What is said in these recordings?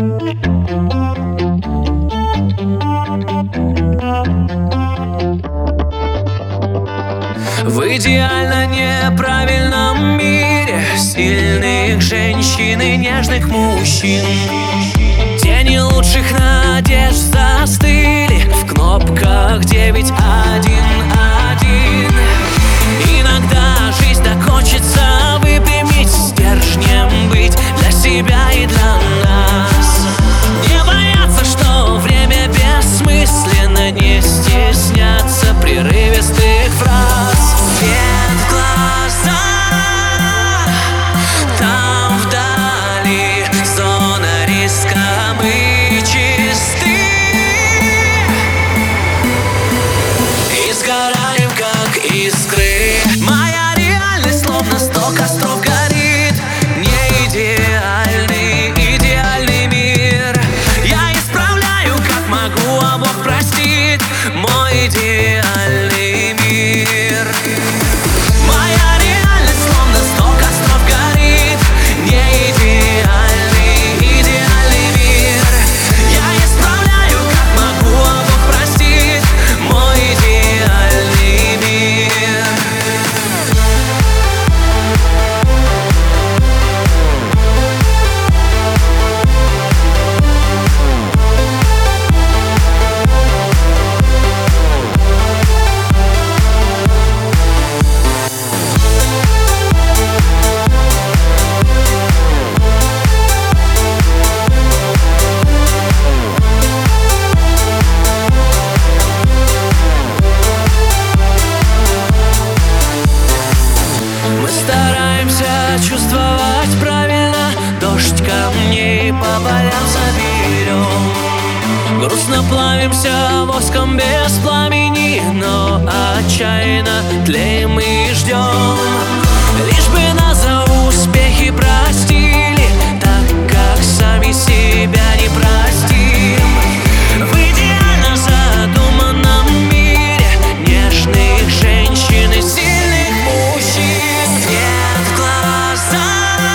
В идеально неправильном мире сильных женщин и нежных мужчин тени лучших надежд застыли в кнопках 911. Иногда жизнь так хочется выпрямить, стержнем быть для себя и для нас. Не бояться, что время бессмысленно, не стесняться прерывистых фраз. Свет в глаза, там вдали зона риска, мы чисты и сгораем, как искры. Моя реальность словно 100 костров горит. Не идеальный, идеальный мир я исправляю, как могу, а Бог простит. Мой идеальный мир. Моя реальность словно 100 костров горит. Не идеальный, идеальный мир я исправляю, как могу, а Бог простит. Мой идеальный мир. Мы стараемся чувствовать правильно, дождь камней по полям соберем. Грустно плавимся воском без пламени, но отчаянно тлеем и ждем. Лишь бы нас за успехи простили, так как сами себя не простим. В идеально задуманном мире нежных женщин и сильных мужчин. Свет в глаза,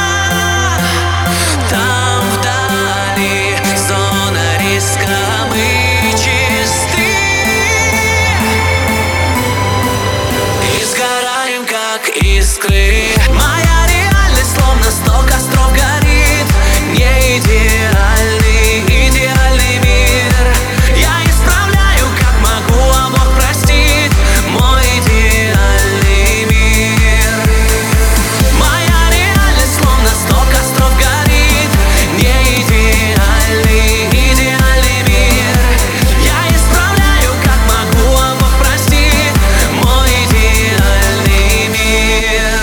там вдали зона риска, мы чисты и сгораем, как искры. Моя реальность словно 100 костров горит. Не идеальный, идеальный мир я исправляю, как могу, а Бог простит. Мой идеальный мир. Моя реальность словно 100 костров горит. Не идеальный, идеальный мир я исправляю, как могу, а Бог простит. Мой идеальный мир.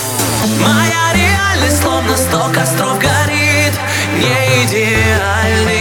Моя реальность словно 100 костров горит. Не идеальный.